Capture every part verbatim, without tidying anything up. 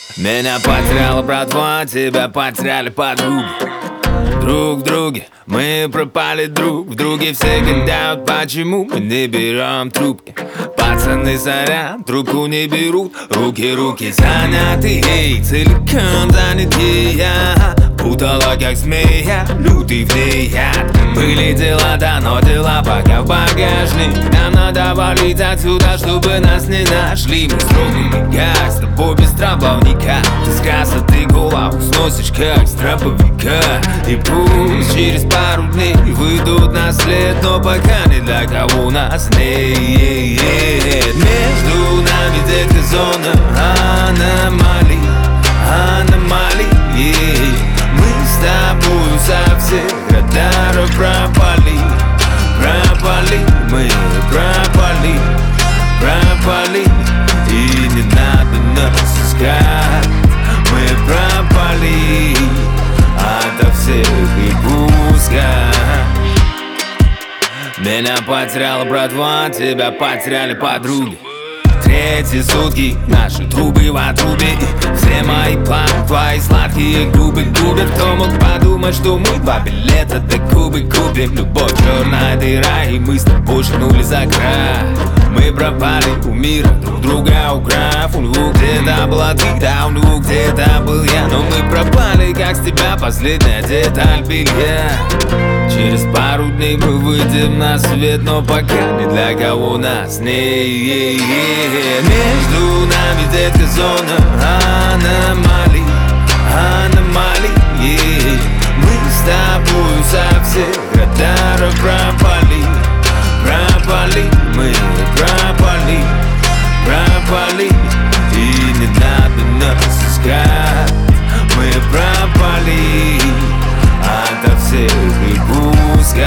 Меня потеряла братва, тебя потеряли подруги. Друг в друге мы пропали друг в друге. Все гадают, почему мы не берем трубки. Пацаны, сорян, трубку не берут. Руки, руки заняты, ей, целиком заняты. Я путала, как змея, лютый в ней яд. Были дела, да, но дела пока в багажник. Нам надо валить отсюда, чтобы нас не нашли. Мы строгими, как с тобой без трампловника. Ты с красоты голову сносишь, как с траповика. И пусть через пару дней выйдут на след, но пока ни для кого нас нет. Между нами детка зона аномалий, аномалий. Мы с тобою со всех радаров пропали, пропали, мы пропали, пропали. И не надо нас искать, мы пропали ото всех и пускай. Меня потеряла братва, тебя потеряли подруги. Третьи сутки, наши трубы в отрубе. Все мои планы, твои сладкие губы губят. Кто мог подумать, что мы два билета до Кубы купим? Любовь черная дыра, и мы с тобой шагнули за край. Мы пропали у мира, друг друга украв. У него где-то была ты, да у него где-то был я. Но мы пропали, как с тебя последняя деталь белья. Через пару дней мы выйдем на свет, но пока ни для кого нас нет. Между нами детка зона аномалий, аномалий. Мы с тобою со всех радаров пропали, пропали, мы пропали, пропали. И не надо нас искать, мы пропали ото всех и пускай.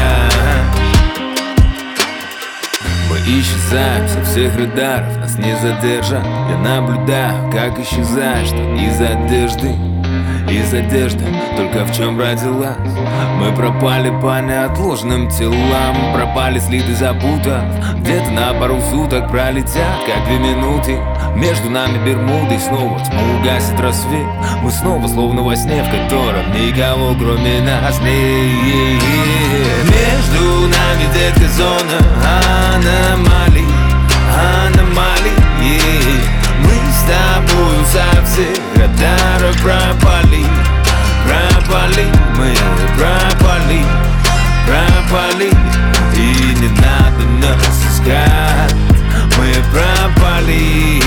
Мы исчезаем со всех радаров, нас не задержат. Я наблюдаю, как исчезаешь ты из одежды, из одежды, только в чем родилась. Мы пропали по неотложным телам, пропали следы запутав. Где-то на пару суток пролетят, как две минуты. Между нами Бермуды, снова тьму угасит рассвет. Мы снова словно во сне, в котором никого кроме нас нет. Между нами детка зона аномалий, аномалий. Мы с тобою со всех радаров пропали, пропали, мы пропали, пропали. И не надо нас искать, мы пропали